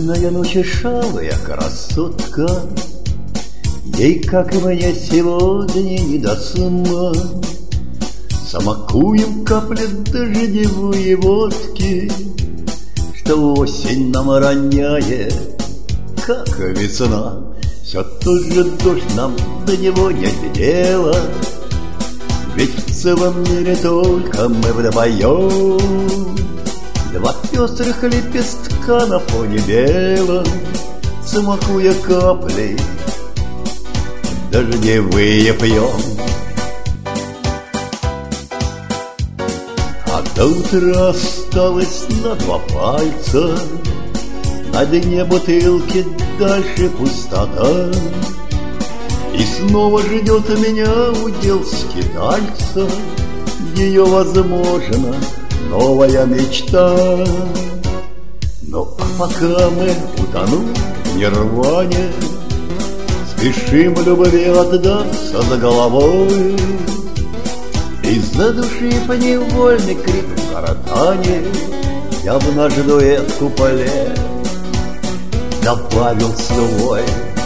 Шальная ночь и шалая красотка, ей, как и мне, сегодня не до сна. Смакуем капли дождевой водки, что осень нам роняет, как весна. Все тот же дождь, нам до него нет дела, ведь в целом мире только мы вдвоем. Два пестрых лепестка на фоне белом, смакуя капли дождевые пьем. А до утра осталось на два пальца, на дне бутылки дальше пустота. И снова ждет меня удел скитальца, ее, возможно, новая мечта. Но пока мы утонем в нирване, спешим любви отдаться за головой. Из-за души поневольный крик в гортани я в наш дуэт куполе добавил свой.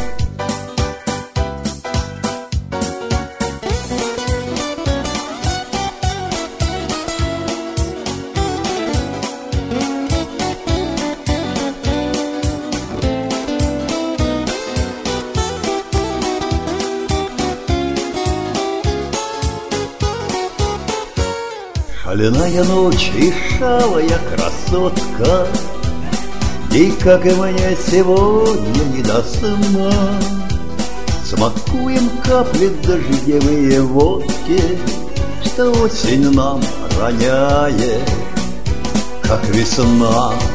Шальная ночь и шалая красотка, ей, как и мне, сегодня не до сна. Смакуем капли дождевые водки, что осень нам роняет, как весна.